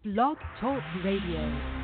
Blog Talk Radio.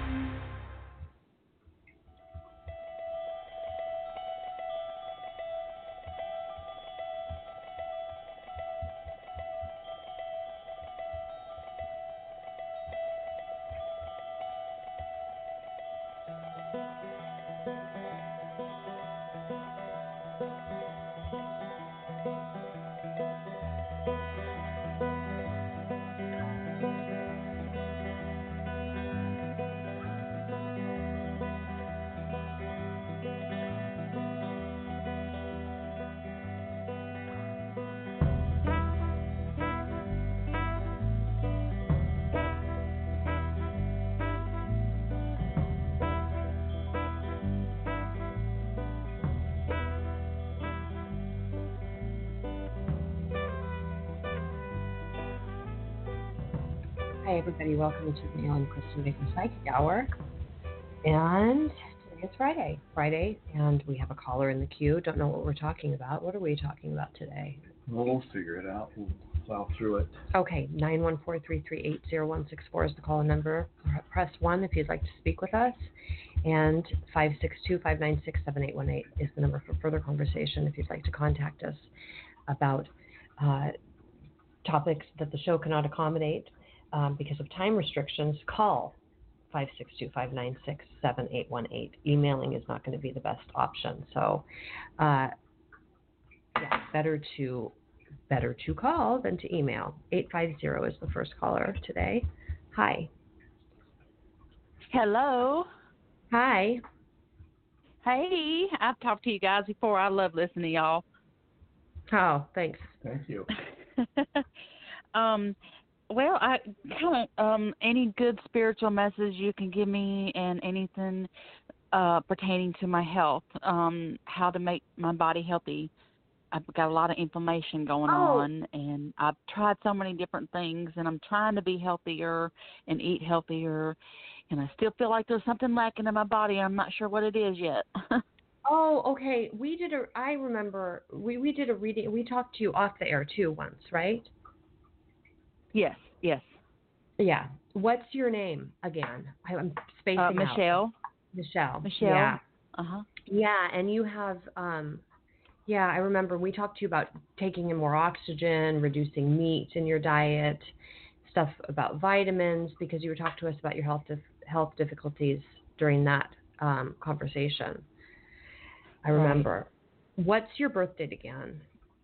Hi, everybody. Welcome to the Ellen Kristen Baker Psychic Hour. And today is Friday, and we have a caller in the queue. Don't know what we're talking about. What are we talking about today? We'll figure it out. We'll plow through it. Okay, 914-338-0164 is the call number. Press 1 if you'd like to speak with us, and 562-596-7818 is the number for further conversation if you'd like to contact us about topics that the show cannot accommodate. Because of time restrictions, call 562-596-7818. Emailing is not going to be the best option. So, better to call than to email. 850 is the first caller today. Hi. Hello. Hi. Hey, I've talked to you guys before. I love listening to y'all. Oh, thanks. Thank you. Well, I kind of any good spiritual message you can give me, and anything pertaining to my health, how to make my body healthy. I've got a lot of inflammation going on, and I've tried so many different things, and I'm trying to be healthier and eat healthier, and I still feel like there's something lacking in my body. I'm not sure what it is yet. Oh, okay. I remember we did a reading. We talked to you off the air too once, right? Yes. Yeah. What's your name again? I'm spacing out. Michelle. Michelle. Yeah. Uh-huh. Yeah, and you have, I remember we talked to you about taking in more oxygen, reducing meat in your diet, stuff about vitamins, because you were talking to us about your health difficulties during that conversation. I remember. Right. What's your birth date again?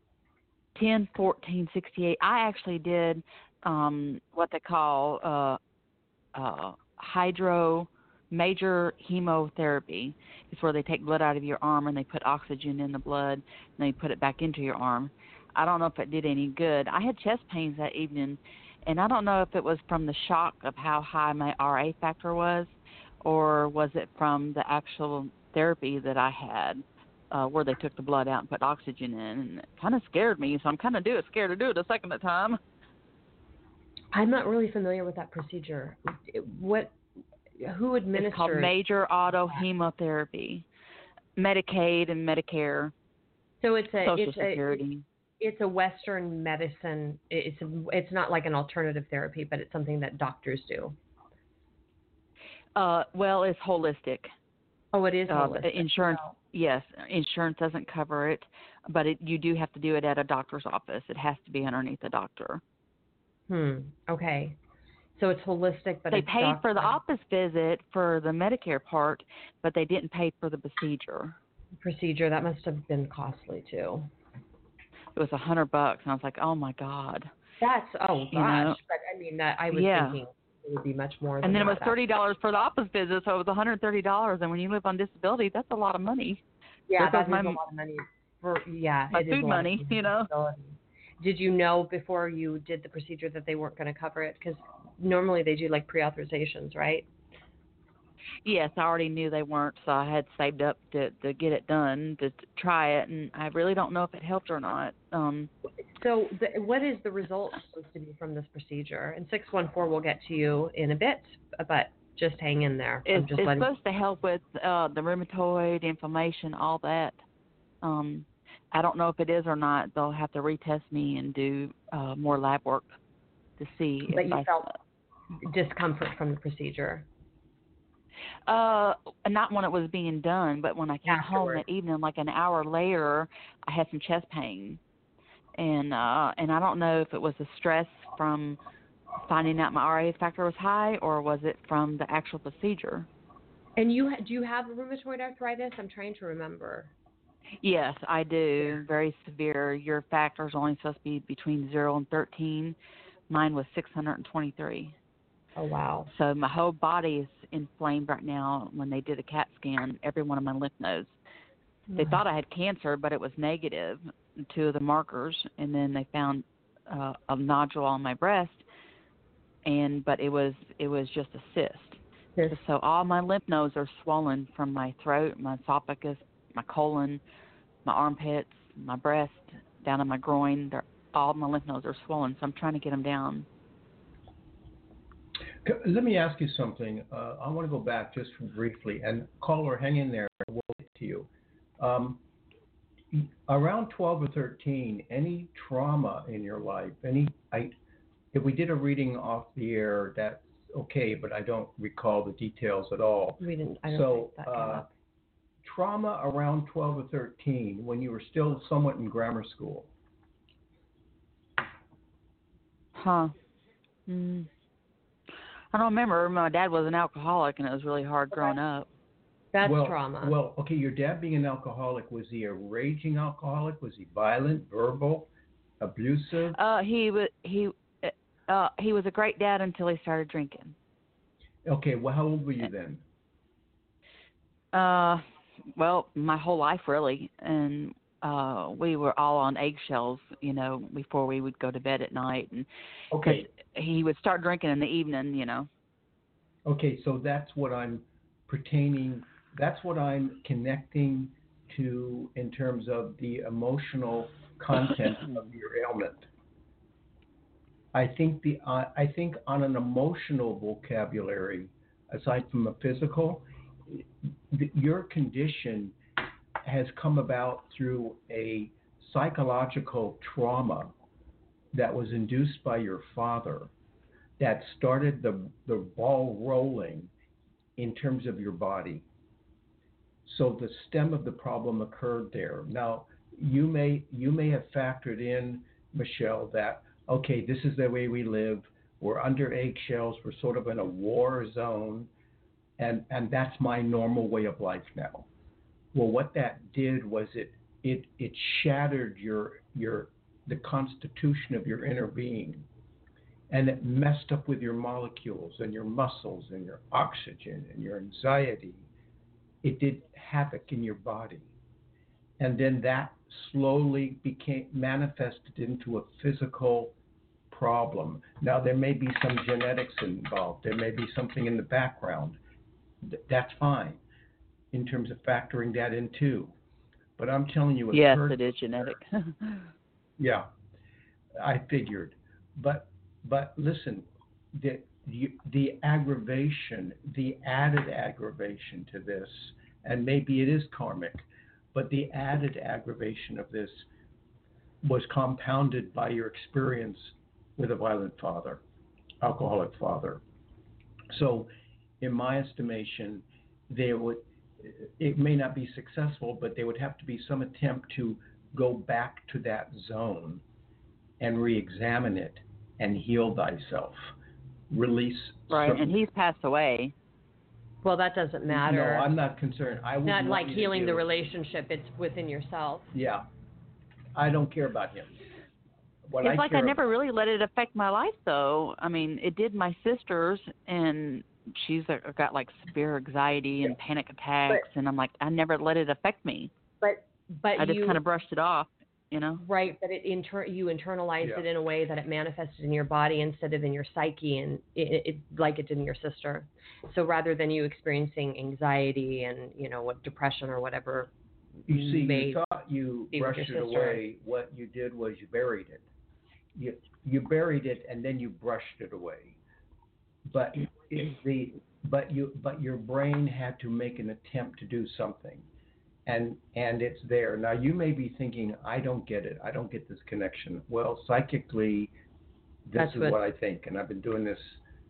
10/14/68. I actually did what they call major hemotherapy. It's where they take blood out of your arm and they put oxygen in the blood and they put it back into your arm. I don't know if it did any good. I had chest pains that evening, and I don't know if it was from the shock of how high my RA factor was, or was it from the actual therapy that I had. Where they took the blood out and put oxygen in, and it kind of scared me, so I'm kind of scared to do it a second time. I'm not really familiar with that procedure. Who administers? It's called major autohemotherapy, Medicaid and Medicare. So it's Social Security. It's a Western medicine. It's not like an alternative therapy, but it's something that doctors do. Well, it's holistic. Oh, it is holistic. Insurance. Oh. Yes, insurance doesn't cover it, but you do have to do it at a doctor's office. It has to be underneath a doctor. Okay. So it's holistic, but they paid for the office visit for the Medicare part, but they didn't pay for the procedure. That must have been costly too. It was $100, and I was like, oh my God. That's But I mean that I was thinking it would be much more. And then it was $30 for the office visit, so it was $130. And when you live on disability, that's a lot of money. Yeah, that's a lot of money. My food money, Did you know before you did the procedure that they weren't going to cover it? Because normally they do like pre-authorizations, right? Yes, I already knew they weren't, so I had saved up to get it done, to try it, and I really don't know if it helped or not. So what is the result supposed to be from this procedure? And 614 will get to you in a bit, but just hang in there. It's supposed to help with the rheumatoid, inflammation, all that. I don't know if it is or not. They'll have to retest me and do more lab work to see. But discomfort from the procedure? Not when it was being done, but when I came home Afterwards. that evening, like an hour later, I had some chest pain, and I don't know if it was the stress from finding out my RA factor was high, or was it from the actual procedure. And do you have rheumatoid arthritis? I'm trying to remember. Yes, I do. Very severe. Your factor is only supposed to be between 0 and 13. Mine was 623. Oh, wow. So my whole body is inflamed right now. When they did a CAT scan, every one of my lymph nodes. They thought I had cancer, but it was negative, 2 of the markers, and then they found a nodule on my breast, but it was just a cyst. Yes. So all my lymph nodes are swollen from my throat, my esophagus, my colon, my armpits, my breast, down in my groin. All my lymph nodes are swollen, so I'm trying to get them down. Let me ask you something. I want to go back just briefly, and caller, hang in there. We'll get to you. Around 12 or 13, any trauma in your life? If we did a reading off the air, that's okay, but I don't recall the details at all. I don't So, think that came up. trauma around 12 or 13, when you were still somewhat in grammar school. Huh. I don't remember. My dad was an alcoholic, and it was really hard growing up. That's trauma. Well, okay, your dad being an alcoholic, was he a raging alcoholic? Was he violent, verbal, abusive? He was a great dad until he started drinking. Okay, well, how old were you then? Well, my whole life really, and we were all on eggshells, before we would go to bed at night, and Okay. he would start drinking in the evening, Okay, so that's what I'm connecting to in terms of the emotional content of your ailment. I think on an emotional vocabulary, aside from a physical, your condition has come about through a psychological trauma that was induced by your father that started the ball rolling in terms of your body. So the stem of the problem occurred there. Now, you may have factored in, Michelle, that, okay, this is the way we live. We're under eggshells. We're sort of in a war zone. And that's my normal way of life now. Well, what that did was it shattered the constitution of your inner being, and it messed up with your molecules and your muscles and your oxygen and your anxiety. It did havoc in your body, and then that slowly manifested into a physical problem. Now, there may be some genetics involved. There may be something in the background. That's fine in terms of factoring that in too. But I'm telling you, yes, it is genetic. Yeah, I figured. But listen, the aggravation, the added aggravation to this, and maybe it is karmic, but the added aggravation of this was compounded by your experience with a violent father, alcoholic father. So, in my estimation, it may not be successful, but there would have to be some attempt to go back to that zone and re-examine it and heal thyself. Release. Right, and he's passed away. Well, that doesn't matter. No, I'm not concerned. Not like healing the relationship. It's within yourself. Yeah. I don't care about him. It's like I never really let it affect my life, though. I mean, it did my sister's, and she's got like severe anxiety and panic attacks, and I'm like, I never let it affect me. But I just kind of brushed it off, Right, but you internalized it in a way that it manifested in your body instead of in your psyche, and it like it did in your sister. So rather than you experiencing anxiety and what depression or whatever, you thought you brushed it away. What you did was you buried it. You buried it and then you brushed it away. But your brain had to make an attempt to do something. And it's there. Now, you may be thinking, I don't get it. I don't get this connection. Well, psychically, this is what I think. And I've been doing this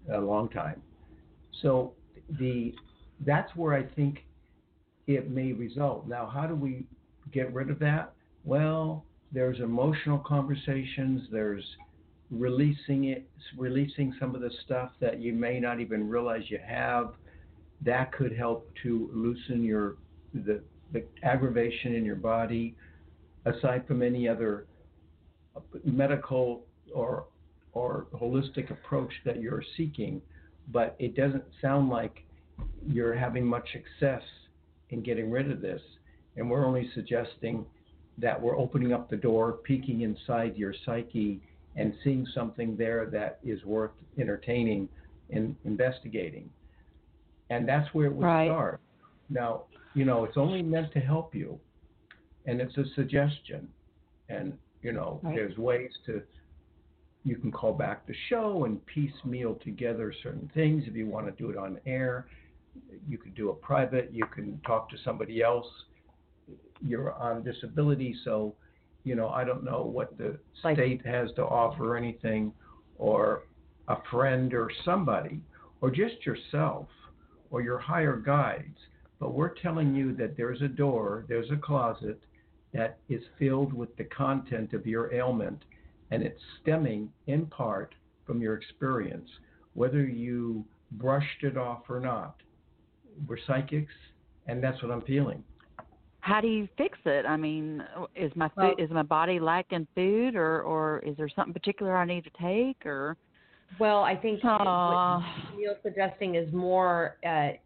a long time. So that's where I think it may result. Now, how do we get rid of that? Well, there's emotional conversations. There's releasing some of the stuff that you may not even realize you have. That could help to loosen the aggravation in your body, aside from any other medical or holistic approach that you're seeking. But it doesn't sound like you're having much success in getting rid of this. And we're only suggesting that we're opening up the door, peeking inside your psyche, and seeing something there that is worth entertaining and investigating. And that's where it would start. Now, it's only meant to help you, and it's a suggestion. And, there's ways you can call back the show and piecemeal together certain things. If you want to do it on air, you could do a private, you can talk to somebody else. You're on disability, so, I don't know what the state has to offer or anything, or a friend or somebody, or just yourself, or your higher guides. But we're telling you that there's a door, there's a closet that is filled with the content of your ailment, and it's stemming in part from your experience, whether you brushed it off or not. We're psychics, and that's what I'm feeling. How do you fix it? I mean, is my body lacking food, or is there something particular I need to take, or? Well, I think what Neil's suggesting is more a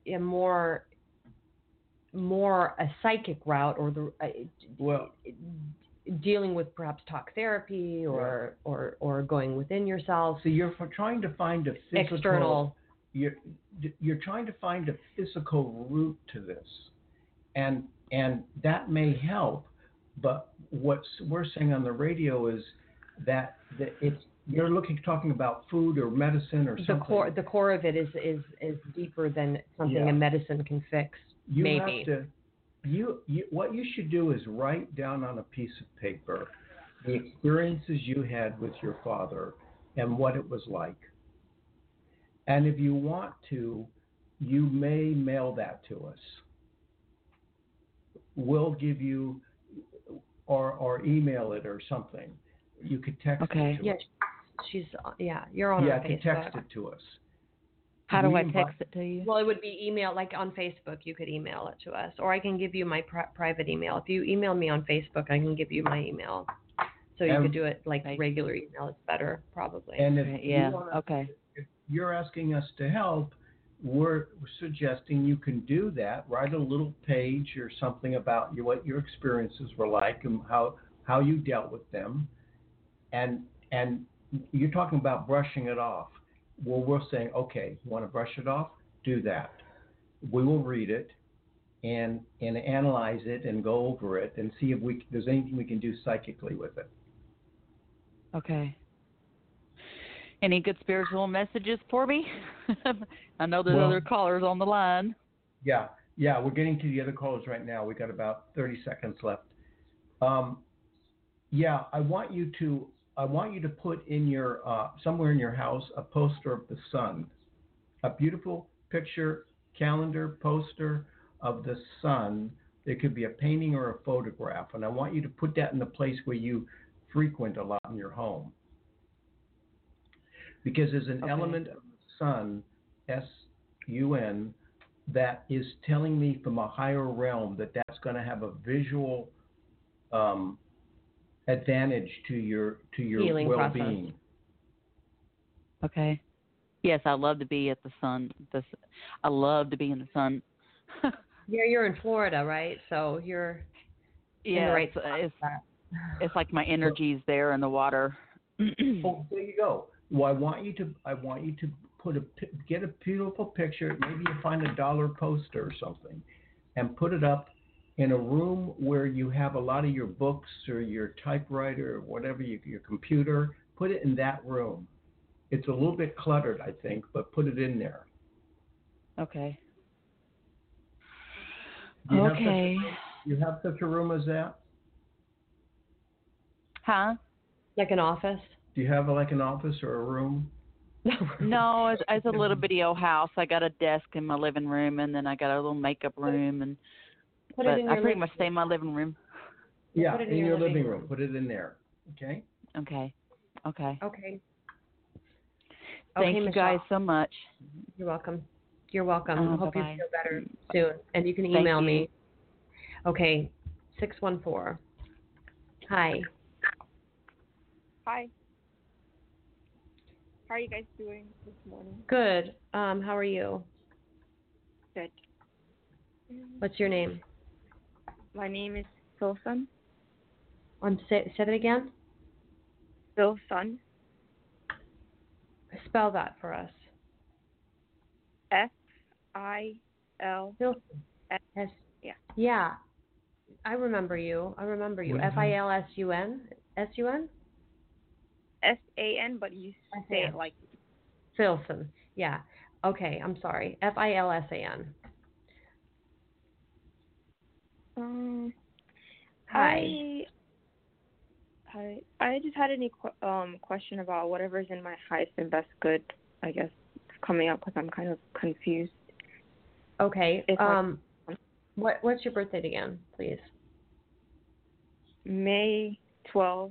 psychic route, or dealing with perhaps talk therapy, or going within yourself. So you're trying to find a physical external. You're trying to find a physical root to this, and that may help. But what we're saying on the radio is that you're talking about food or medicine or something. The core of it is deeper than something a medicine can fix. Maybe. What you should do is write down on a piece of paper the experiences you had with your father and what it was like. And if you want to, you may mail that to us. We'll give you, or email it or something. You could text it to us. You're on our Facebook. You can text it to us. How do I text it to you? Well, it would be email, like on Facebook. You could email it to us, or I can give you my private email. If you email me on Facebook, I can give you my email. So you could do it like regular email. It's better, probably. And if you're asking us to help, we're suggesting you can do that. Write a little page or something about what your experiences were like and how you dealt with them. And you're talking about brushing it off. Well, we're saying, okay, you want to brush it off? Do that. We will read it and analyze it and go over it and see if there's anything we can do psychically with it. Okay. Any good spiritual messages for me? I know there's other callers on the line. Yeah, we're getting to the other callers right now. We got about 30 seconds left. I want you to put in your somewhere in your house a poster of the sun, a beautiful picture, calendar, poster of the sun. It could be a painting or a photograph, and I want you to put that in the place where you frequent a lot in your home. Because there's an element of the sun, S-U-N, that is telling me from a higher realm that's going to have a visual advantage to your healing well-being. Process. Okay. Yes, I love to be at the sun. I love to be in the sun. Yeah, you're in Florida, right? So you're in the right spot. It's like my energy's there in the water. Oh, there you go. Well, I want you to get a beautiful picture. Maybe you find a dollar poster or something, and put it up in a room where you have a lot of your books or your typewriter or whatever, your computer. Put it in that room. It's a little bit cluttered, I think, but put it in there. Okay. Do you have such a room as that? Huh? Like an office? Do you have like an office or a room? No, it's a little bitty old house. I got a desk in my living room, and then I got a little makeup room, and Put it but in I your pretty much stay in my living room. Yeah, Put it in your living room. Put it in there. Okay. Okay. Okay. Thank you Michelle. guys so much. You're welcome. You're welcome. Hope you Bye-bye. feel better soon. And you can Thank email you. me. Okay. 614. Hi. Hi. How are you guys doing this morning? Good. How are you? Good. What's your name? My name is Silsun. Say that again. Silsun. Spell that for us. F-I-L. Filson. S. Yeah. Yeah. I remember you. Mhm. Filsun? S-U-N? S-A-N, but you say it like... Filson. Yeah. Okay. I'm sorry. Filsan. Hi. I just had any question about whatever's in my highest and best good, I guess, coming up because I'm kind of confused. Okay. What's your birthday again, please? May 12,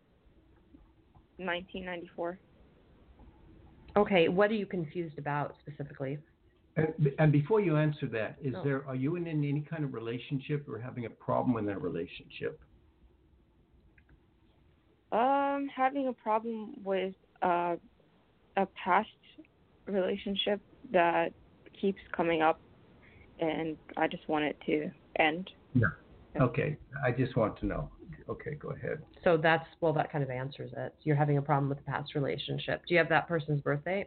1994. Okay. What are you confused about specifically? And before you answer that, Oh. are you in any kind of relationship or having a problem in that relationship? Having a problem with a past relationship that keeps coming up, and I just want it to end. Yeah. Okay. I just want to know. Okay, go ahead. So that kind of answers it. You're having a problem with a past relationship. Do you have that person's birthday?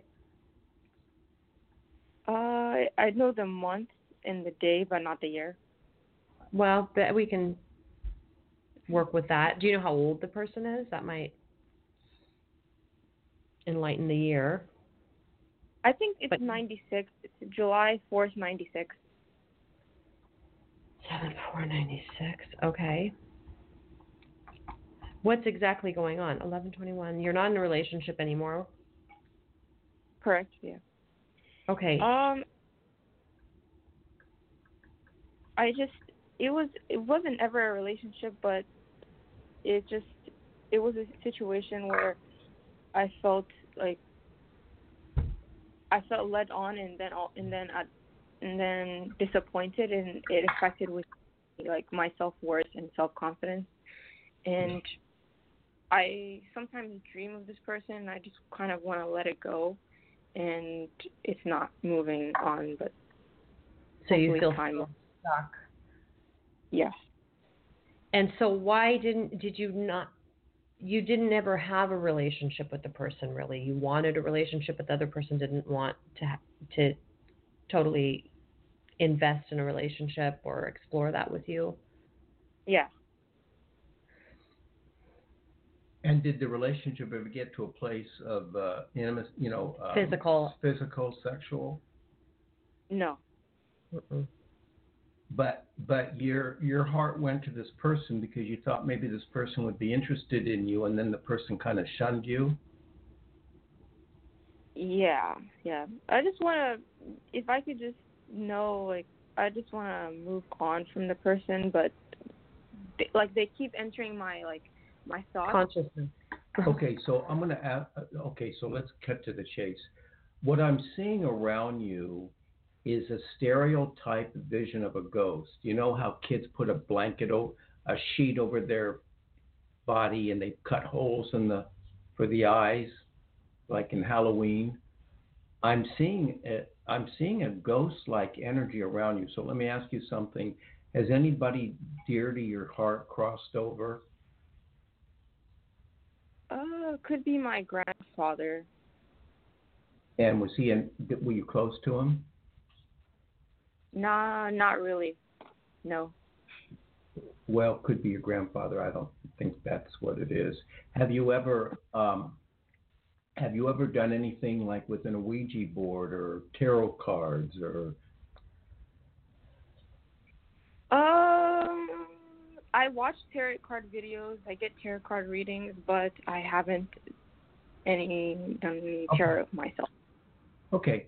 I know the month and the day, but not the year. Well, we can work with that. Do you know how old the person is? That might enlighten the year. I think it's 96. It's July 4th, 96. 7/4/96. Okay. What's exactly going on? 11/21. You're not in a relationship anymore. Correct. Yeah. Okay. It wasn't ever a relationship, but it was a situation where I felt led on and then disappointed, and it affected with like my self-worth and self-confidence. And I sometimes dream of this person, and I just kind of want to let it go, and it's not moving on. But so you feel stuck. Yes. And so why didn't you ever have a relationship with the person really? You wanted a relationship, but the other person didn't want to totally invest in a relationship or explore that with you? Yeah. And did the relationship ever get to a place of intimacy, physical, sexual? No. Mm-mm. But your heart went to this person because you thought maybe this person would be interested in you, and then the person kind of shunned you? Yeah. I just want to, if I could just know, I just want to move on from the person, but they keep entering my thoughts. Consciousness. Okay, so I'm going to ask, so let's cut to the chase. What I'm seeing around you is a stereotype vision of a ghost. You know how kids put a sheet over their body and they cut holes for the eyes, like in Halloween? I'm seeing a ghost-like energy around you. So let me ask you something. Has anybody dear to your heart crossed over? Could be my grandfather. And were you close to him? Nah, not really. No. Well, could be your grandfather. I don't think that's what it is. Have you ever done anything like with an Ouija board or tarot cards or? I watch tarot card videos. I get tarot card readings, but I haven't done any Okay. care of myself. Okay.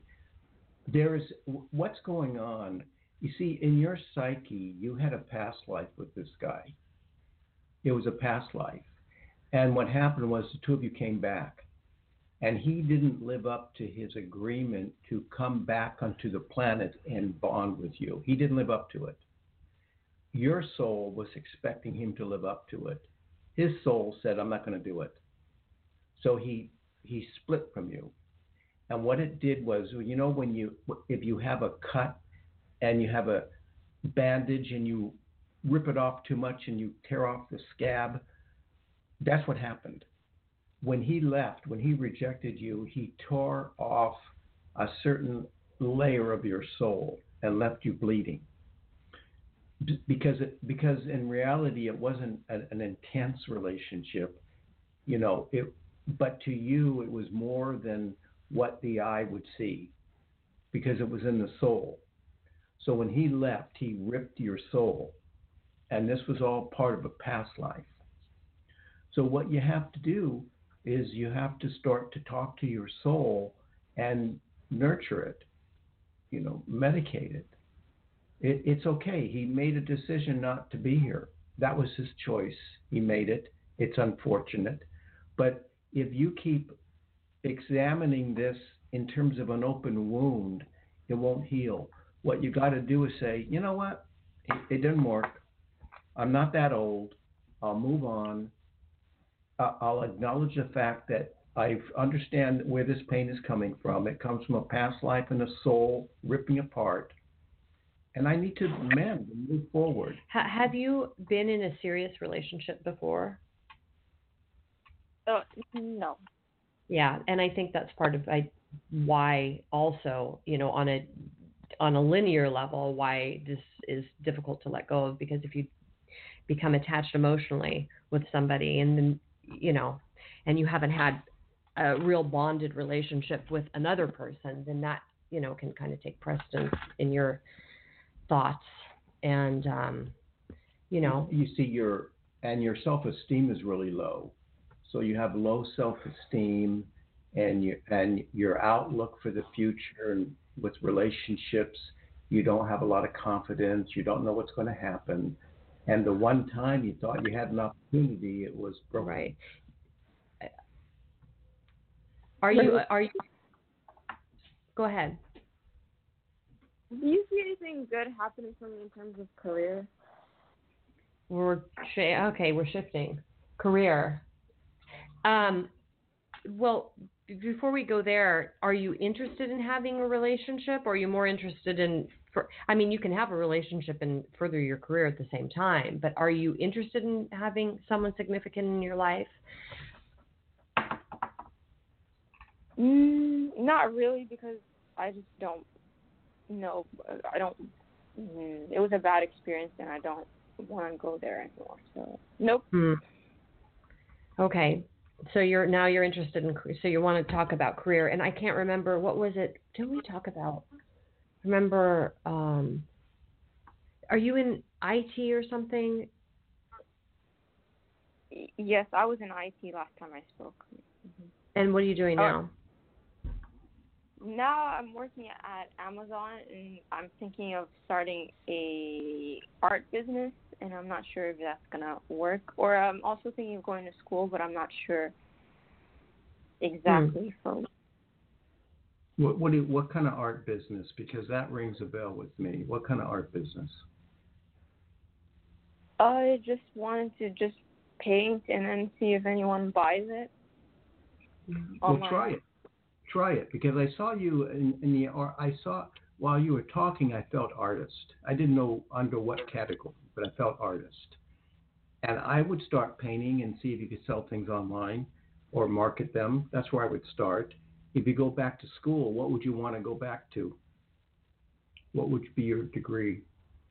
What's going on. You see, in your psyche, you had a past life with this guy. It was a past life. And what happened was the two of you came back. And he didn't live up to his agreement to come back onto the planet and bond with you. He didn't live up to it. Your soul was expecting him to live up to it. His soul said, I'm not going to do it. So he split from you. And what it did was, you know, if you have a cut and you have a bandage and you rip it off too much and you tear off the scab, that's what happened. When he left, when he rejected you, he tore off a certain layer of your soul and left you bleeding. Because in reality, it wasn't an intense relationship, you know. But to you, it was more than what the eye would see, because it was in the soul. So when he left, he ripped your soul, and this was all part of a past life. So what you have to do is you have to start to talk to your soul and nurture it, you know, medicate it. It's okay. He made a decision not to be here. That was his choice. He made it. It's unfortunate. But if you keep examining this in terms of an open wound, it won't heal. What you got to do is say, you know what? It didn't work. I'm not that old. I'll move on. I'll acknowledge the fact that I understand where this pain is coming from. It comes from a past life and a soul ripping apart. And I need to mend and move forward. Have you been in a serious relationship before? No. Yeah, and I think that's part of why also, you know, on a linear level, why this is difficult to let go of, because if you become attached emotionally with somebody and then, you know, and you haven't had a real bonded relationship with another person, then that, you know, can kind of take precedence in your thoughts. And, you know. You see, your self-esteem is really low. So you have low self-esteem, and your outlook for the future and with relationships, you don't have a lot of confidence. You don't know what's going to happen. And the one time you thought you had an opportunity, it was broken. Right. Are you? Go ahead. Do you see anything good happening for me in terms of career? We're shifting career. Well, before we go there, are you interested in having a relationship, or are you more interested in? I mean, you can have a relationship and further your career at the same time, but are you interested in having someone significant in your life? Not really, because I just don't know. It was a bad experience, and I don't want to go there anymore. So, nope. Okay. So you're interested in, so you want to talk about career, and I can't remember, what was it? Didn't we talk about? Remember, are you in IT or something? Yes, I was in IT last time I spoke. Mm-hmm. And what are you doing now? Now I'm working at Amazon, and I'm thinking of starting a art business, and I'm not sure if that's gonna work. Or I'm also thinking of going to school, but I'm not sure exactly. So, what kind of art business? Because that rings a bell with me. What kind of art business? I just wanted to just paint and then see if anyone buys it. Well, try it, because I saw you in the art. I saw while you were talking, I felt artist. I didn't know under what category, but I felt artist. And I would start painting and see if you could sell things online or market them. That's where I would start. If you go back to school, what would you want to go back to? What would be your degree?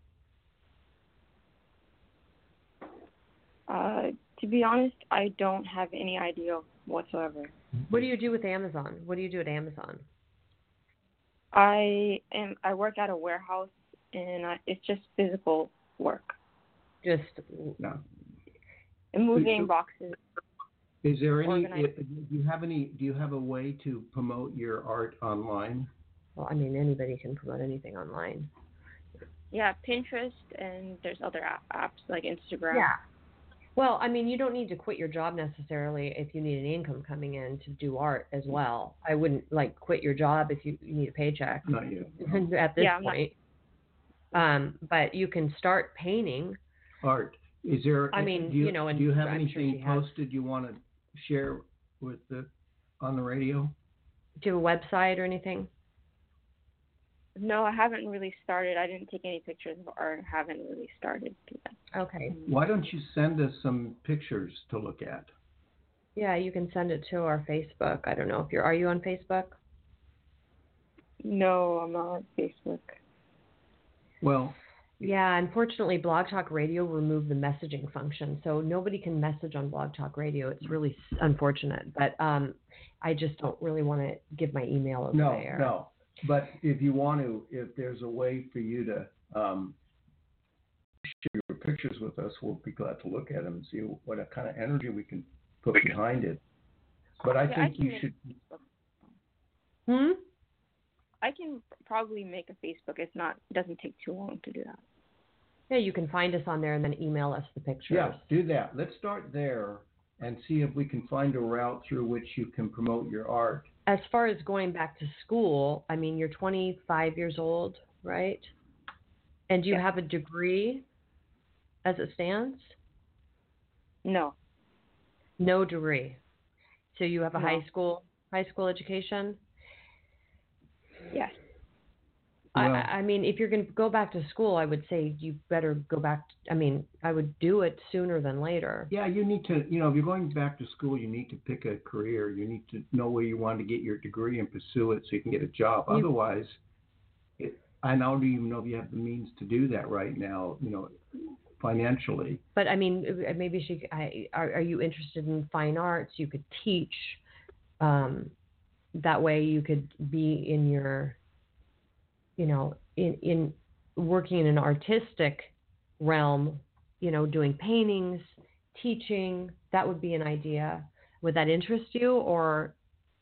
To be honest, I don't have any idea whatsoever. What do you do with Amazon? What do you do at Amazon? I work at a warehouse, and it's just physical work. Just moving boxes. Is there any? organize. Do you have a way to promote your art online? Well, I mean, anybody can promote anything online. Yeah, Pinterest, and there's other apps like Instagram. Yeah. Well, I mean, you don't need to quit your job necessarily if you need an income coming in to do art as well. I wouldn't like quit your job if you need a paycheck Not you. at this Yeah, I'm not- point. But you can start painting. Art. Is there? I mean, do you, and do you have I'm sure she anything has. posted you want to share with on the radio? Do you have a website or anything? No, I haven't really started. I didn't take any pictures of art. Haven't really started to do that. Okay. Why don't you send us some pictures to look at? Yeah, you can send it to our Facebook. I don't know if are you on Facebook? No, I'm not on Facebook. Well, Yeah, unfortunately, Blog Talk Radio removed the messaging function, so nobody can message on Blog Talk Radio. It's really unfortunate, but I just don't really want to give my email over there. No. But if you want to, if there's a way for you to share your pictures with us, we'll be glad to look at them and see what kind of energy we can put behind it. But I think you should. I can probably make a Facebook. It's not. It doesn't take too long to do that. Yeah, you can find us on there and then email us the pictures. Yeah, do that. Let's start there and see if we can find a route through which you can promote your art. As far as going back to school, I mean, you're 25 years old, right? And do you have a degree as it stands? No. No degree. So you have a No. high school education? Yes. Well, I mean, if you're going to go back to school, I would say you better go back. I would do it sooner than later. yeah, you need to, if you're going back to school, you need to pick a career. You need to know where you want to get your degree and pursue it so you can get a job. Otherwise, I don't even know if you have the means to do that right now, financially. But I mean, maybe are you interested in fine arts? You could teach. That way you could be in your, in working in an artistic realm, doing paintings, teaching. That would be an idea. Would that interest you, or?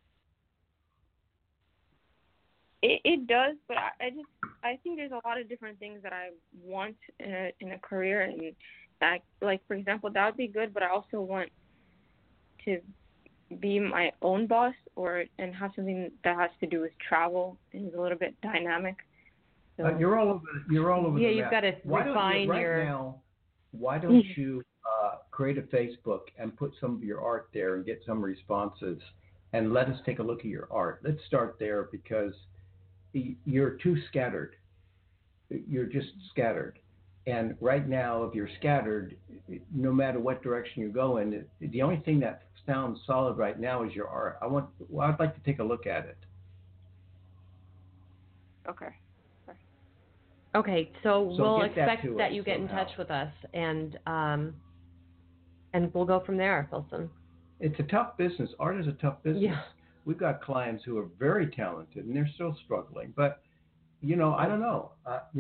It does, but I think there's a lot of different things that I want in a career, and that, like, for example, that would be good, but I also want to be my own boss and have something that has to do with travel and is a little bit dynamic. So, You're all over. Yeah, the you've map. got to refine your. Now, why don't you create a Facebook and put some of your art there and get some responses, and let us take a look at your art. Let's start there because you're too scattered. You're just scattered. And right now, if you're scattered, no matter what direction you go in, the only thing that sounds solid right now is your art. I'd like to take a look at it. Okay. Okay, so we'll expect that you get in somehow. touch with us, and we'll go from there, Filson. It's a tough business. Art is a tough business. Yeah. We've got clients who are very talented and they're still struggling. But I don't know.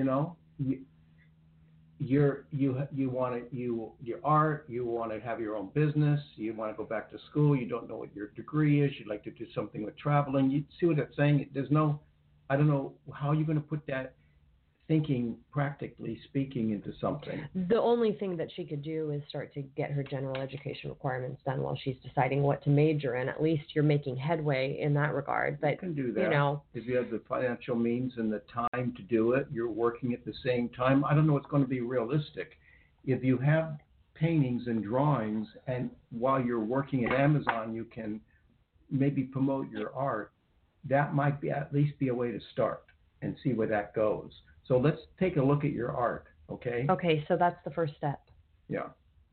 You want your art. You want to have your own business. You want to go back to school. You don't know what your degree is. You'd like to do something with traveling. You see what I'm saying? I don't know how you're going to put that thinking, practically speaking, into something. The only thing that she could do is start to get her general education requirements done while she's deciding what to major in. At least you're making headway in that regard. But you can do that. If you have the financial means and the time to do it, you're working at the same time. I don't know what's going to be realistic. If you have paintings and drawings, and while you're working at Amazon, you can maybe promote your art, that might be at least be a way to start and see where that goes. So let's take a look at your art, okay? Okay, so that's the first step. Yeah.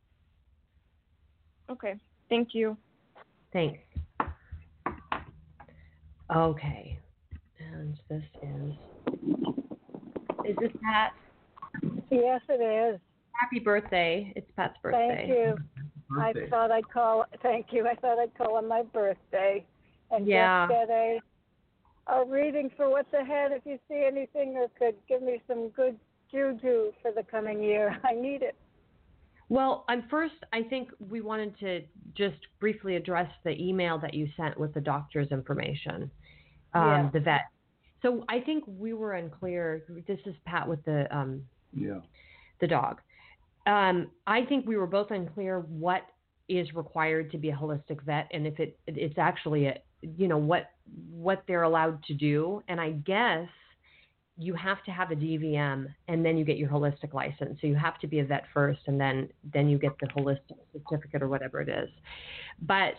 Okay. Thank you. Thanks. Okay. And this is this Pat? Yes, it is. Happy birthday. It's Pat's birthday. Thank you. Birthday. I thought I'd call on my birthday and Yeah. just get a reading for what's ahead. If you see anything that could give me some good juju for the coming year, I need it. Well, I think we wanted to just briefly address the email that you sent with the doctor's information, Yeah. the vet. So I think we were unclear. This is Pat with Yeah. the dog. I think we were both unclear what is required to be a holistic vet, and if it's actually what they're allowed to do. And I guess you have to have a DVM, and then you get your holistic license. So you have to be a vet first, and then you get the holistic certificate or whatever it is. But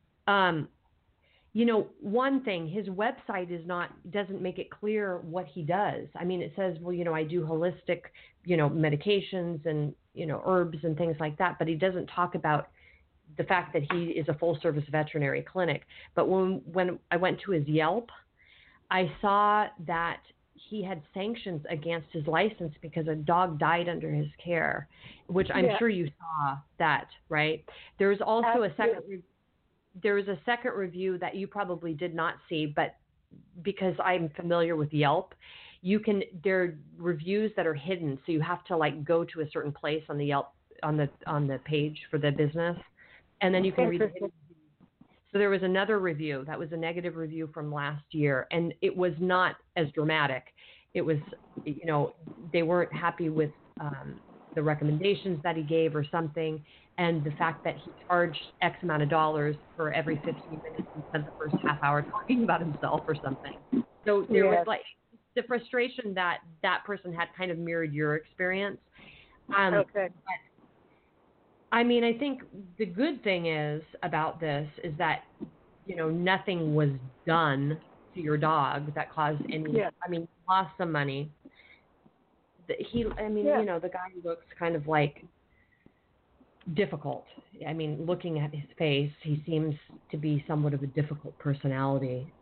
one thing, his website doesn't make it clear what he does. I mean, it says, well, I do holistic, medications and, herbs and things like that, but he doesn't talk about the fact that he is a full service veterinary clinic. But when I went to his Yelp, I saw that he had sanctions against his license because a dog died under his care, which I'm sure you saw that, right? There's also there was a second review that you probably did not see, but because I'm familiar with Yelp, there are reviews that are hidden. So you have to go to a certain place on the Yelp, on the page for the business, and then you can read the hidden. So there was another review that was a negative review from last year, and it was not as dramatic. It was, they weren't happy with the recommendations that he gave or something, and the fact that he charged X amount of dollars for every 15 minutes and spent the first half hour talking about himself or something. So there was the frustration that person had kind of mirrored your experience. Okay. But, I mean, I think the good thing is about this is that, nothing was done to your dog that caused any, I mean, lost some money. The guy looks kind of difficult. I mean, looking at his face, he seems to be somewhat of a difficult personality.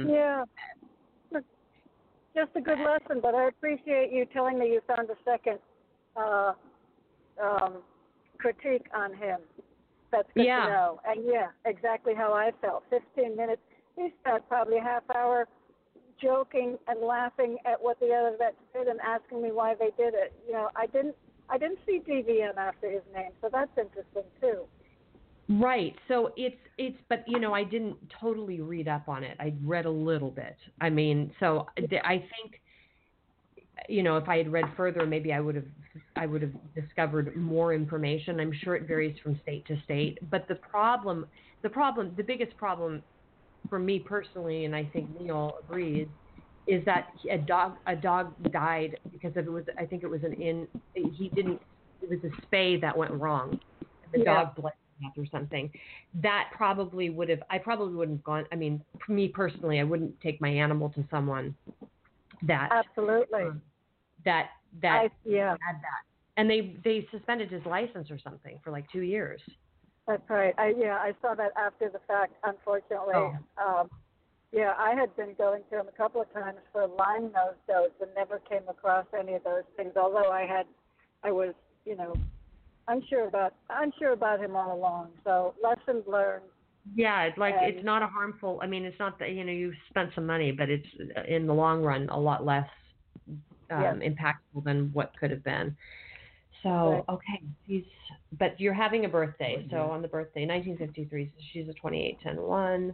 Just a good lesson, but I appreciate you telling me you found a second critique on him. That's good to know. And exactly how I felt. 15 minutes. He spent probably a half hour joking and laughing at what the other vets did and asking me why they did it. I didn't see DVM after his name, so that's interesting too. Right. So but I didn't totally read up on it. I read a little bit. I mean, so I think, if I had read further, maybe I would have discovered more information. I'm sure it varies from state to state. But the biggest problem for me personally, and I think Neil agrees, is that a dog died because it was a spay that went wrong. The dog bled or something. That probably I probably wouldn't have gone. I mean, for me personally, I wouldn't take my animal to someone that absolutely that had that, and they suspended his license or something for 2 years. That's right. I saw that after the fact, unfortunately. I had been going to him a couple of times for Lyme nose dose and never came across any of those things, although I was unsure about him all along. So lessons learned. Yeah, it's not a harmful. I mean, it's not that you spent some money, but it's in the long run a lot less impactful than what could have been. So okay, but you're having a birthday. So on the birthday, 1953, she's a 28-10-1.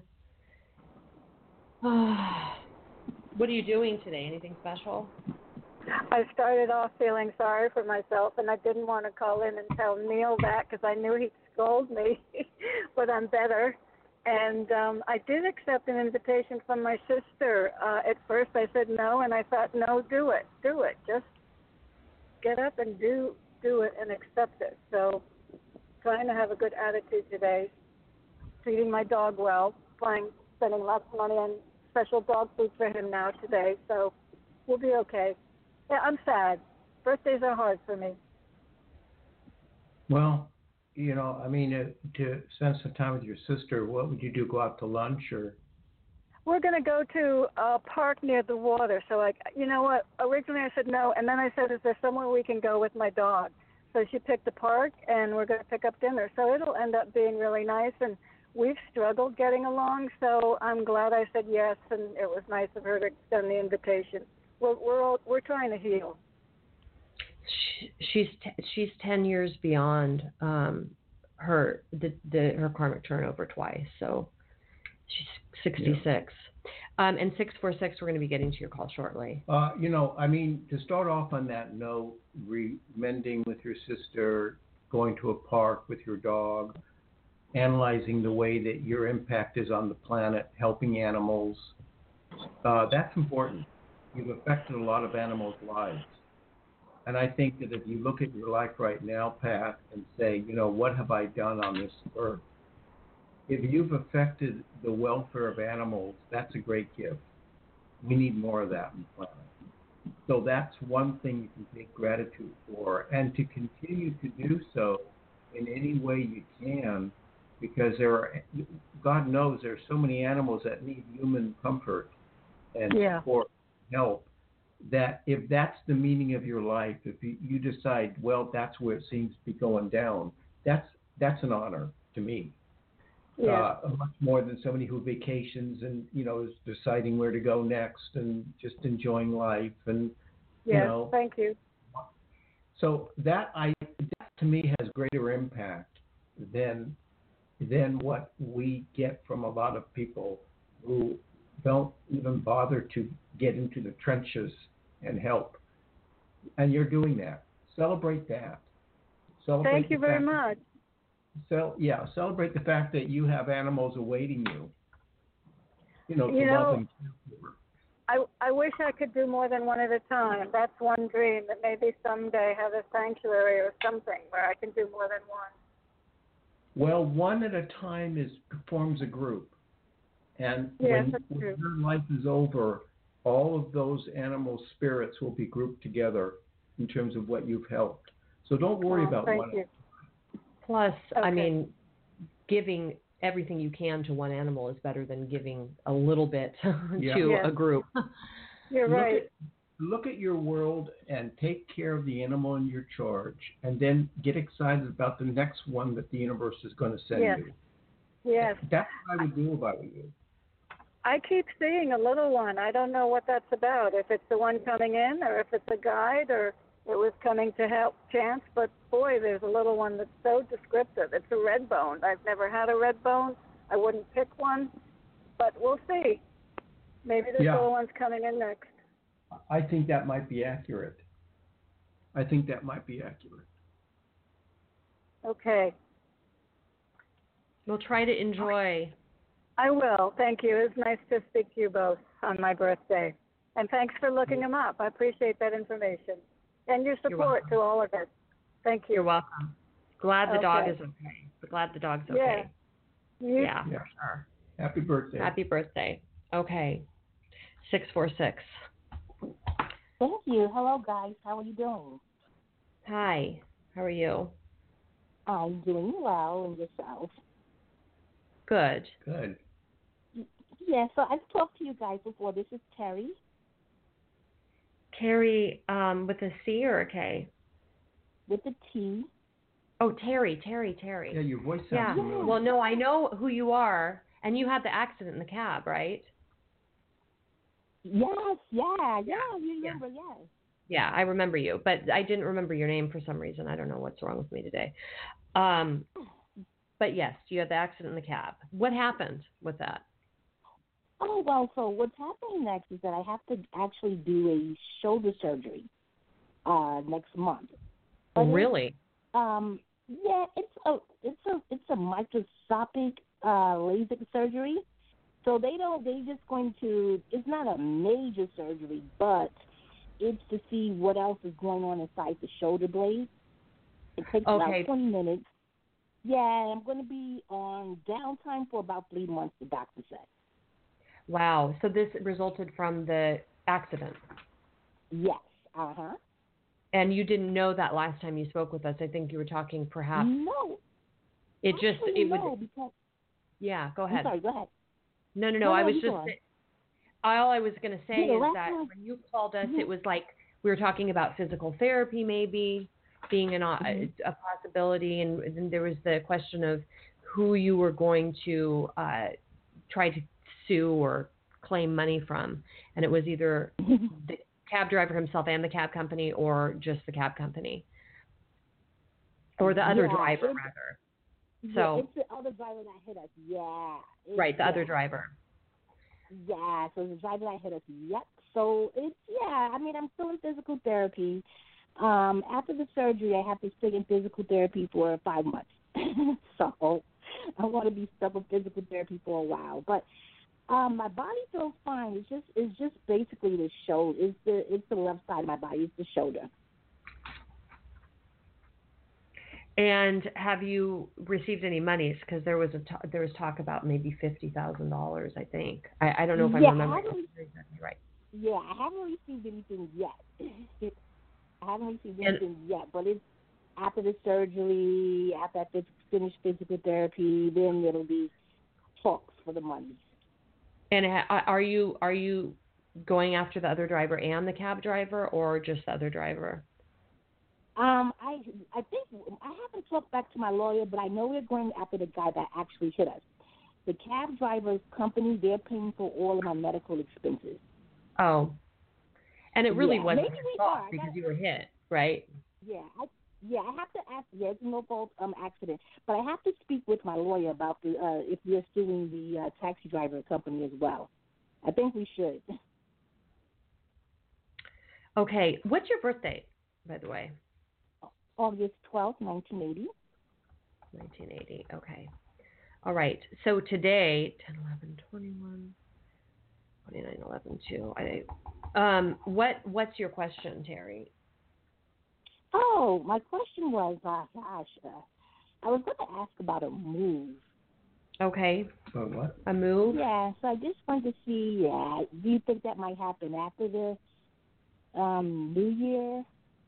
What are you doing today? Anything special? I started off feeling sorry for myself, and I didn't want to call in and tell Neil that because I knew he'd scold me, but I'm better. And I did accept an invitation from my sister. At first I said no, and I thought, no, do it. Just get up and do it and accept it. So trying to have a good attitude today, treating my dog well, spending lots of money on special dog food for him now today. So we'll be okay. Yeah, I'm sad. Birthdays are hard for me. Well, I mean, to spend some time with your sister, what would you do? Go out to lunch or? We're going to go to a park near the water. So, you know what? Originally I said no, and then I said, is there somewhere we can go with my dog? So she picked a park, and we're going to pick up dinner. So it'll end up being really nice, and we've struggled getting along, so I'm glad I said yes, and it was nice of her to extend the invitation. We're trying to heal. She's 10 years beyond her karmic turnover twice, so she's 66. Yeah. And 646, we're going to be getting to your call shortly. To start off on that note, mending with your sister, going to a park with your dog, analyzing the way that your impact is on the planet, helping animals, that's important. You've affected a lot of animals' lives. And I think that if you look at your life right now, Pat, and say, what have I done on this earth? If you've affected the welfare of animals, that's a great gift. We need more of that on the planet. So that's one thing you can take gratitude for, and to continue to do so in any way you can, because God knows there are so many animals that need human comfort and support, help, that if that's the meaning of your life, if you decide, well, that's where it seems to be going down, that's an honor to me. Yeah. Much more than somebody who vacations and, is deciding where to go next and just enjoying life and, Thank you. So that to me has greater impact than what we get from a lot of people who don't even bother to get into the trenches and help. And you're doing that. Celebrate that. Thank you very much. Celebrate the fact that you have animals awaiting you. To love and care for. I wish I could do more than one at a time. That's one dream, that maybe someday have a sanctuary or something where I can do more than one. Well, one at a time forms a group. And when your life is over, all of those animal spirits will be grouped together in terms of what you've helped. So don't worry about one. Thank you. Plus, giving everything you can to one animal is better than giving a little bit to a group. You're right. Look at your world and take care of the animal in your charge, and then get excited about the next one that the universe is going to send you. Yes. That's what I would do about you. I keep seeing a little one. I don't know what that's about, if it's the one coming in or if it's a guide or it was coming to help chance. But, boy, there's a little one that's so descriptive. It's a red bone. I've never had a red bone. I wouldn't pick one, but we'll see. Maybe this little one's coming in next. I think that might be accurate. Okay. We'll try to enjoy. I will. Thank you. It was nice to speak to you both on my birthday. And thanks for looking them up. I appreciate that information. And your support to all of us. Thank you. You're welcome. Glad the dog is okay. Glad the dog's okay. Yeah. For sure. Happy birthday. Happy birthday. Okay. 646. Thank you. Hello, guys. How are you doing? Hi. How are you? I'm doing well, and yourself? Good. Yeah, so I've talked to you guys before. This is Terry. Terry, with a C or a K? With a T. Oh, Terry. Yeah, your voice sounds familiar. Well, no, I know who you are, and you had the accident in the cab, right? Yes, you remember, yes. Yeah, I remember you, but I didn't remember your name for some reason. I don't know what's wrong with me today. But yes, you had the accident in the cab. What happened with that? Oh, well, so what's happening next is that I have to actually do a shoulder surgery next month. Oh, really? Yeah, it's a microscopic LASIK surgery. So it's not a major surgery, but it's to see what else is going on inside the shoulder blade. It takes about 20 minutes. Yeah, I'm going to be on downtime for about 3 months, the doctor said. Wow. So this resulted from the accident? Yes. Uh-huh. And you didn't know that last time you spoke with us. I think you were talking perhaps. No. Because yeah, go ahead. I'm sorry, go ahead. No. I was just all I was going to say is that when you called us, it was like we were talking about physical therapy maybe being a possibility, and there was the question of who you were going to try to sue or claim money from, and it was either cab driver himself and the cab company, or just the cab company? Or the other driver, rather. So it's the other driver that hit us. Yeah. Right, the other driver. Yeah, so the driver that hit us. Yep. So I mean, I'm still in physical therapy. After the surgery, I have to stay in physical therapy for 5 months. So I want to be stuck with physical therapy for a while. But my body feels fine. It's just basically the shoulder. It's the left side of my body. It's the shoulder. And have you received any monies? Because there was talk about maybe $50,000. I think. I don't know if I'm remembering exactly right. Yeah, I haven't received anything yet. But it's after the surgery, after I finish physical therapy, then it'll be talks for the money. And are you going after the other driver and the cab driver, or just the other driver? I think I haven't talked back to my lawyer, but I know we're going after the guy that actually hit us. The cab driver's company, they're paying for all of my medical expenses. Oh, and it really wasn't maybe your fault because you were hit, right? Yeah, I have to ask. Yeah, it's no fault accident, but I have to speak with my lawyer about if we're suing the taxi driver company as well. I think we should. Okay, what's your birthday, by the way? August 12th, 1980. 1980. Okay. All right. So today, 10, 11, 21, 29, 11, 2. What's your question, Terry? Oh, my question was, I was going to ask about a move. Okay. What? A move? Yeah, so I just wanted to see, do you think that might happen after the New Year?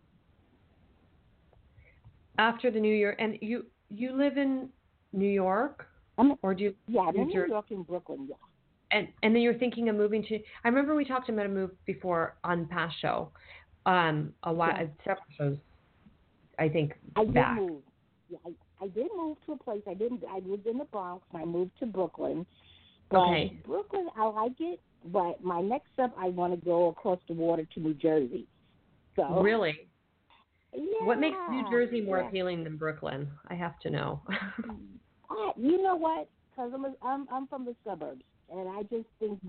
After the New Year. And you live in New York? Or do you? Yeah, I'm in New York, in Brooklyn, yeah. And then you're thinking of moving to, I remember we talked about a move before on past show, several shows, I think, back. Did move. Yeah, I did move to a place. I lived in the Bronx, and I moved to Brooklyn. But okay. Brooklyn, I like it, but my next step, I want to go across the water to New Jersey. So really? Yeah. What makes New Jersey more appealing than Brooklyn? I have to know. You know what? Because I'm from the suburbs, and I just think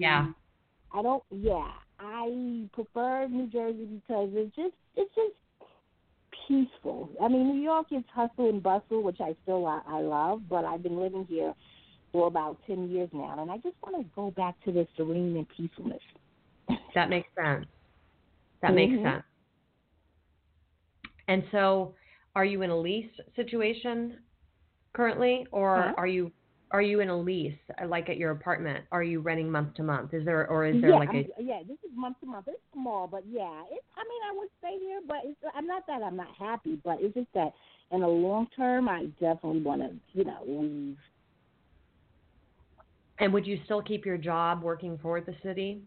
I prefer New Jersey because it's just peaceful. I mean, New York is hustle and bustle, which I love, but I've been living here for about 10 years now, and I just want to go back to the serene and peacefulness. That makes sense. That makes sense. And so, are you in a lease situation currently, or are you in a lease, like at your apartment? Are you renting month to month? Is there this is month to month. It's small, but I would stay here, but I'm not happy, but it's just that in the long term, I definitely want to, leave. And would you still keep your job working for the city?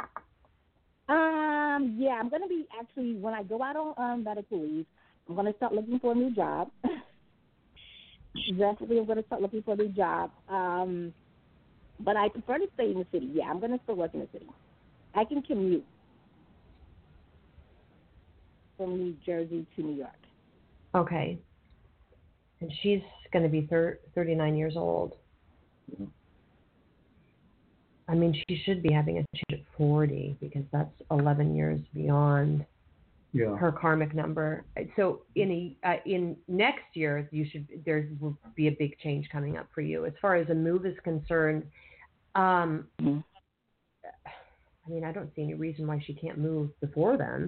I'm going to be actually, when I go out on medical leave, I'm going to start looking for a new job. Definitely, I'm going to start looking for a new job. But I prefer to stay in the city. Yeah, I'm going to still work in the city. I can commute from New Jersey to New York. Okay. And she's going to be 39 years old. Mm-hmm. I mean, she should be having a change at 40 because that's 11 years beyond her karmic number. So in next year, there will be a big change coming up for you. As far as a move is concerned, I mean, I don't see any reason why she can't move before then.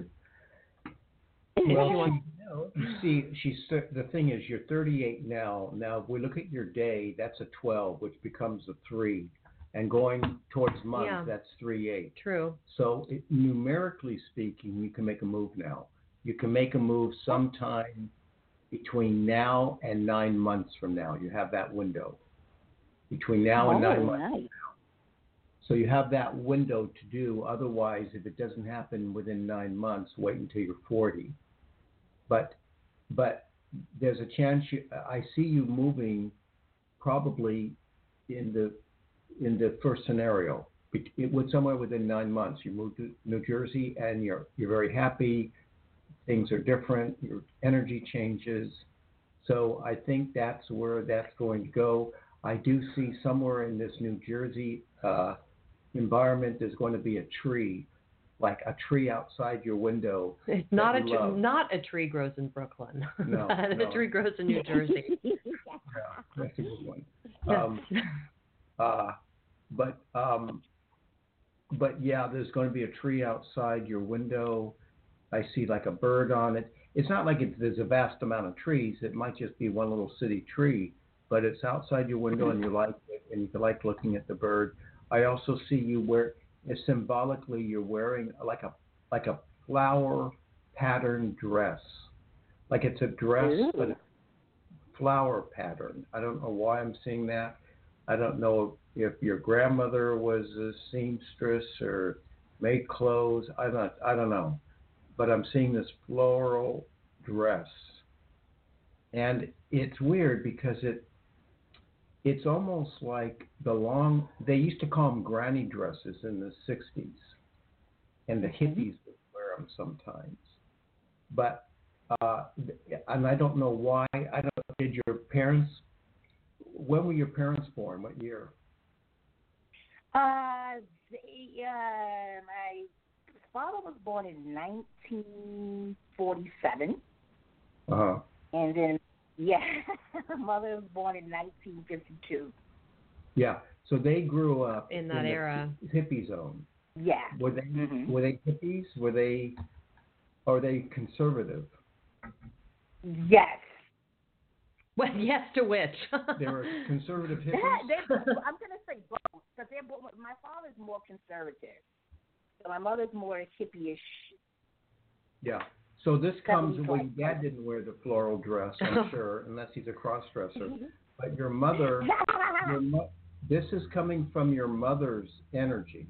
Well, you see, the thing is, you're 38 now. Now, if we look at your day, that's a 12, which becomes a 3. And going towards month, that's 3/8. True. So numerically speaking, you can make a move now. You can make a move sometime between now and 9 months from now. You have that window. Between now and 9 months from now. So you have that window to do. Otherwise, if it doesn't happen within 9 months, wait until you're 40. But there's a chance I see you moving probably in the first scenario, with somewhere within 9 months. You move to New Jersey and you're very happy. Things are different. Your energy changes. So I think that's where that's going to go. I do see somewhere in this New Jersey environment there's going to be a tree, like a tree outside your window. It's not a tree grows in Brooklyn. No, A tree grows in New Jersey. Yeah, that's a good one. But yeah, there's going to be a tree outside your window. I see like a bird on it. It's not like there's a vast amount of trees. It might just be one little city tree, but it's outside your window and you like it and you like looking at the bird. I also see you symbolically you're wearing like a flower pattern dress. Like it's a dress, but it's flower pattern. I don't know why I'm seeing that. I don't know if your grandmother was a seamstress or made clothes. I don't know. But I'm seeing this floral dress. And it's weird because it's almost like they used to call them granny dresses in the 60s. And the hippies would wear them sometimes. But, and I don't know why. I don't know, when were your parents born? What year? My father was born in 1947. Uh-huh. And then, my mother was born in 1952. Yeah, so they grew up in that era. Hippie zone. Yeah. Were they hippies? Are they conservative? Yes. Well, yes to which? They were conservative hippies? I'm going to say both, because my father's more conservative. So my mother's more hippie-ish. Yeah. So this comes when Dad didn't wear the floral dress, I'm sure, unless he's a cross-dresser. But your mother, this is coming from your mother's energy.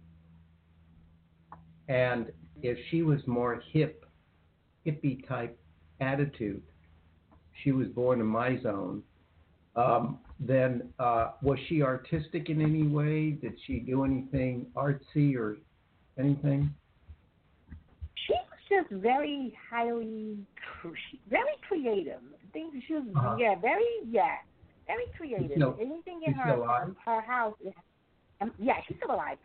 And if she was more hippie-type attitude, she was born in my zone, then was she artistic in any way? Did she do anything artsy or anything? She was just very very creative. Things she was, very creative. Anything in her house. She's still alive.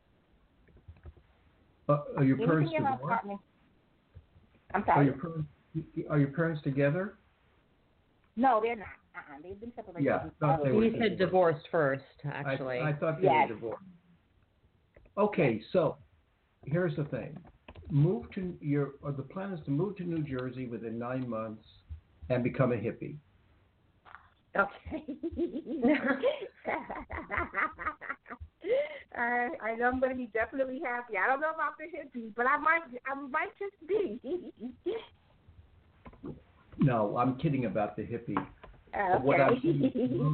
Are your parents divorced? I'm sorry. Are your parents together? No, they're not. They've been separated. Yeah, you said divorced first, actually. I thought they were divorced. Okay, so here's the thing. The plan is to move to New Jersey within 9 months and become a hippie. Okay. I know I'm going to be definitely happy. I don't know about the hippie, but I might just be. No, I'm kidding about the hippie. Okay. What I'm saying,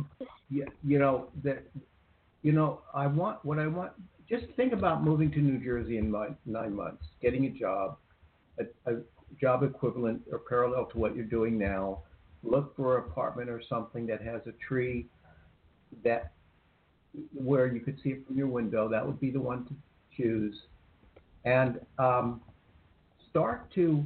I want. Just think about moving to New Jersey in 9 months, getting a job, a job equivalent or parallel to what you're doing now. Look for an apartment or something that has a tree where you could see it from your window. That would be the one to choose, and start to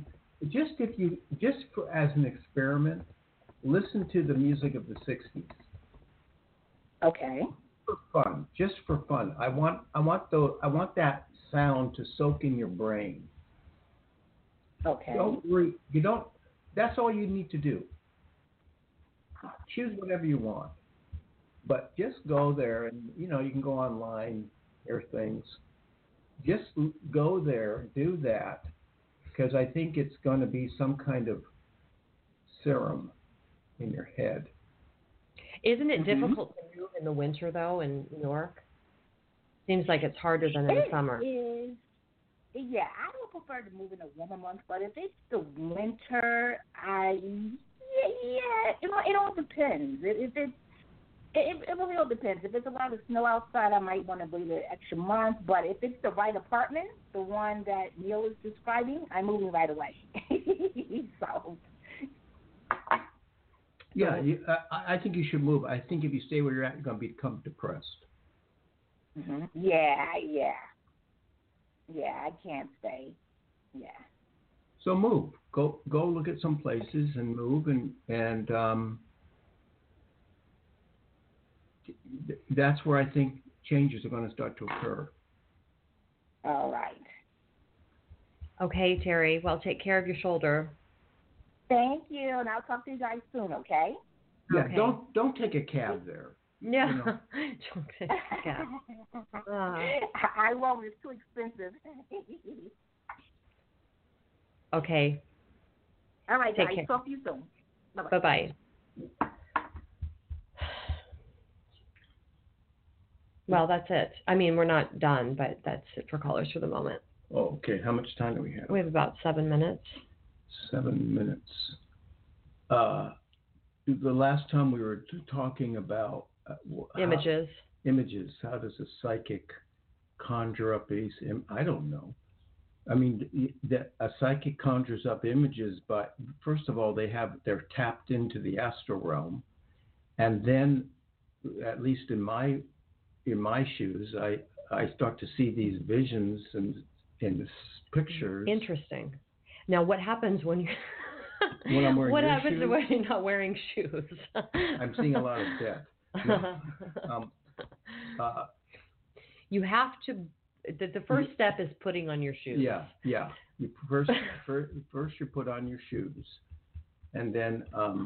as an experiment, listen to the music of the 60s. Okay. Just for fun. I want that sound to soak in your brain. Okay. That's all you need to do. Choose whatever you want. But just go there and you can go online, hear things. Just go there, do that, because I think it's going to be some kind of serum in your head. Isn't it difficult to move in the winter, though, in New York? Seems like it's harder than in the summer. It is. Yeah, I would prefer to move in the warmer months, but if it's the winter, it all depends. It really all depends. If it's a lot of snow outside, I might want to wait an extra month, but if it's the right apartment, the one that Neil is describing, I'm moving right away. So... Yeah, I think you should move. I think if you stay where you're at, you're going to become depressed. Yeah, yeah. Yeah, I can't stay. Yeah. So move. Go look at some places and move, and that's where I think changes are going to start to occur. All right. Okay, Terry. Well, take care of your shoulder. Thank you, and I'll talk to you guys soon, okay? Yeah, Okay. don't take a cab there. Yeah. You know. Don't take a cab. I won't. It's too expensive. Okay. All right, Take guys. care. Talk to you soon. Bye-bye. Bye-bye. Well, that's it. I mean, we're not done, but that's it for callers for the moment. Oh, okay. How much time do we have? We have about 7 minutes. 7 minutes. The last time we were talking about Images. Images. How does a psychic conjure up these? I don't know. I mean, a psychic conjures up images, but first of all, they're tapped into the astral realm, and then, at least in my shoes, I start to see these visions and in pictures. Interesting. Now, what happens when you? When I'm wearing what your happens shoes? when you're not wearing shoes? I'm seeing a lot of death. No. You have to. The first step is putting on your shoes. Yeah. You first you put on your shoes, and then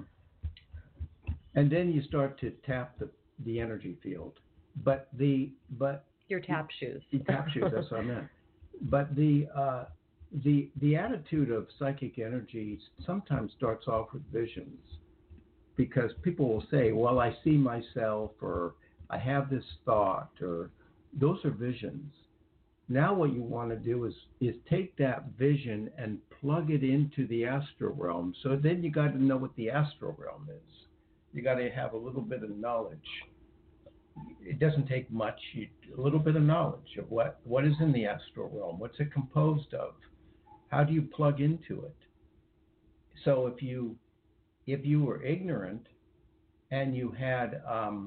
you start to tap the energy field. But your tap shoes. The tap shoes. That's what I meant. But the attitude of psychic energy sometimes starts off with visions, because people will say, "Well, I see myself," or "I have this thought," or those are visions. Now what you want to do is take that vision and plug it into the astral realm. So then you got to know what the astral realm is. You got to have a little bit of knowledge. It doesn't take much. A little bit of knowledge of what is in the astral realm. What's it composed of? How do you plug into it? So if you were ignorant and you had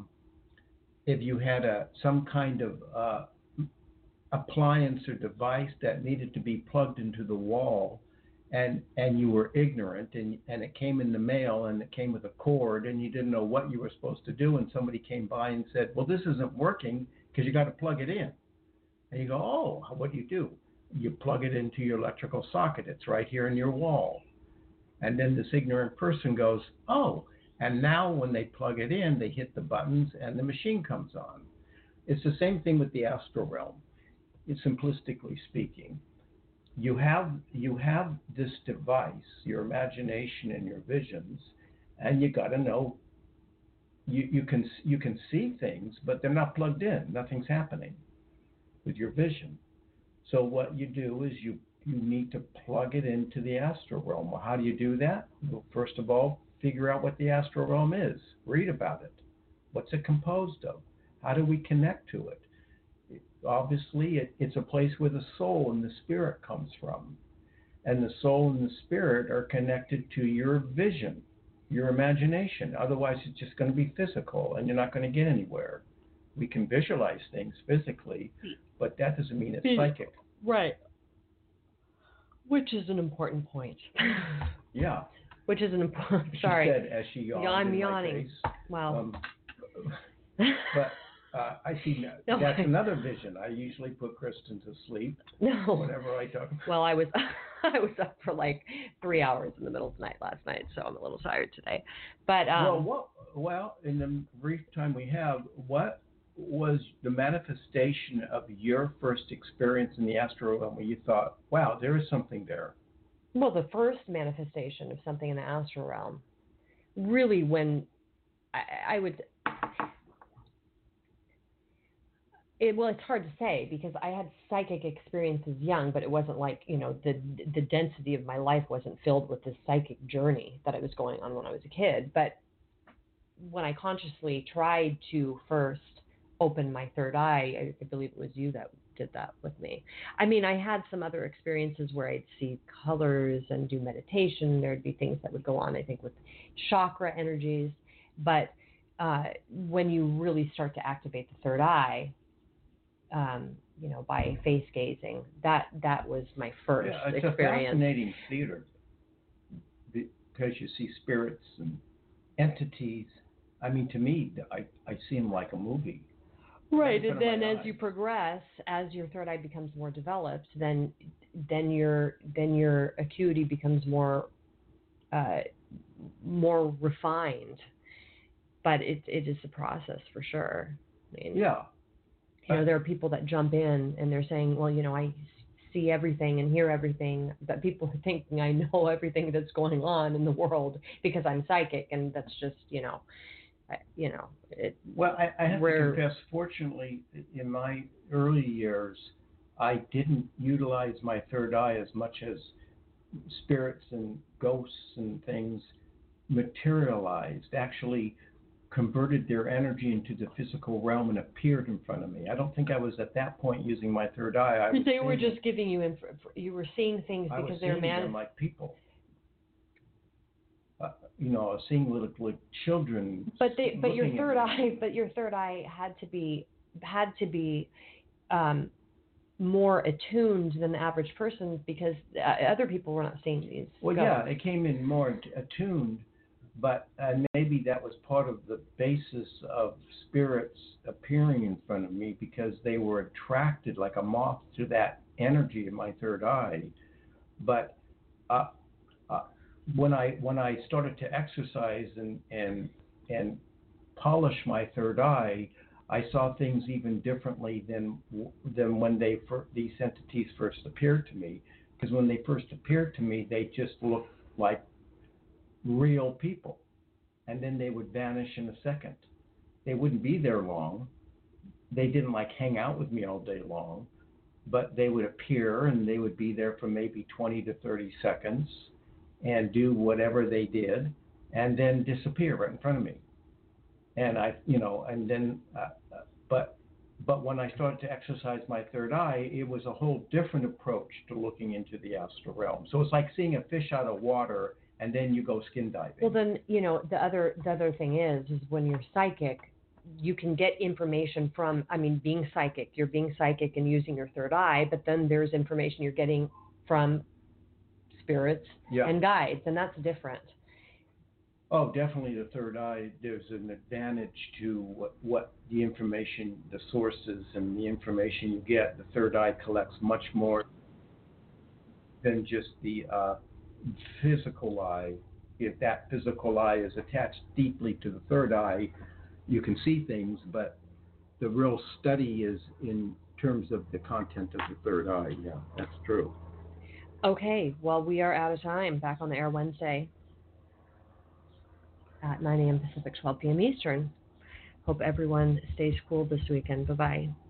some kind of appliance or device that needed to be plugged into the wall, and you were ignorant, and it came in the mail, and it came with a cord, and you didn't know what you were supposed to do, and somebody came by and said, "Well, this isn't working because you got to plug it in." And you go, "Oh, what do? You plug it into your electrical socket. It's right here in your wall." And then this ignorant person goes, "Oh," and now when they plug it in, they hit the buttons and the machine comes on. It's the same thing with the astral realm. It's simplistically speaking. You have this device, your imagination and your visions, and you got to know. You can see things, but they're not plugged in. Nothing's happening with your vision. So what you do is you need to plug it into the astral realm. Well, how do you do that? Well, first of all, figure out what the astral realm is. Read about it. What's it composed of? How do we connect to it? Obviously, it's a place where the soul and the spirit comes from. And the soul and the spirit are connected to your vision, your imagination. Otherwise, it's just going to be physical, and you're not going to get anywhere. We can visualize things physically, but that doesn't mean it's psychic. Right. Which is an important point. Yeah. Which is an important. Sorry. She said as she yawned. I'm in yawning. My face. Wow. But I see No, that's another vision. I usually put Kristen to sleep whenever I talk. Well, I was up for like 3 hours in the middle of the night last night, so I'm a little tired today. But well, in the brief time we have, what was the manifestation of your first experience in the astral realm where you thought, "Wow, there is something there"? Well, the first manifestation of something in the astral realm, really, when I would. It's hard to say because I had psychic experiences young, but it wasn't like, the density of my life wasn't filled with this psychic journey that I was going on when I was a kid. But when I consciously tried to first open my third eye, I believe it was you that did that with me. I mean, I had some other experiences where I'd see colors and do meditation. There'd be things that would go on, I think, with chakra energies. But when you really start to activate the third eye, by face gazing. That was my first Yeah, it's experience. a fascinating theater because you see spirits and entities. I mean, to me, I see them like a movie. Right, Right in and front of then my as you eyes. progress, as your third eye becomes more developed, then your acuity becomes more refined. But it is a process for sure. I mean, Yeah. there are people that jump in and they're saying, well, I see everything and hear everything, but people are thinking I know everything that's going on in the world because I'm psychic, and that's just, Well, I have Where- to confess, fortunately, in my early years, I didn't utilize my third eye as much as spirits and ghosts and things materialized, actually converted their energy into the physical realm and appeared in front of me. I don't think I was at that point using my third eye. I was they were seeing just giving you you were seeing things I was because they were seeing them like people. I was seeing little children. But your looking at third me. eye had to be more attuned than the average person, because other people were not seeing these. Well, ghosts. yeah, it came in more attuned, but maybe that was part of the basis of spirits appearing in front of me, because they were attracted like a moth to that energy in my third eye. But when I started to exercise and polish my third eye, I saw things even differently than when these entities first appeared to me. Because when they first appeared to me, they just looked like real people, and then they would vanish in a second. They wouldn't be there long. They didn't hang out with me all day long, but they would appear and they would be there for maybe 20 to 30 seconds and do whatever they did, and then disappear right in front of me. And but when I started to exercise my third eye, it was a whole different approach to looking into the astral realm. So it's like seeing a fish out of water, and then you go skin diving. Well, then, the other thing is when you're psychic, you can get information from, being psychic. You're being psychic and using your third eye, but then there's information you're getting from spirits and guides, and that's different. Oh, definitely the third eye. There's an advantage to what the information, the sources, and the information you get. The third eye collects much more than just the physical eye. If that physical eye is attached deeply to the third eye, you can see things, but the real study is in terms of the content of the third eye. Yeah, that's true. Okay, well, we are out of time. Back on the air Wednesday at 9 a.m. Pacific, 12 p.m. Eastern. Hope everyone stays cool this weekend. Bye-bye.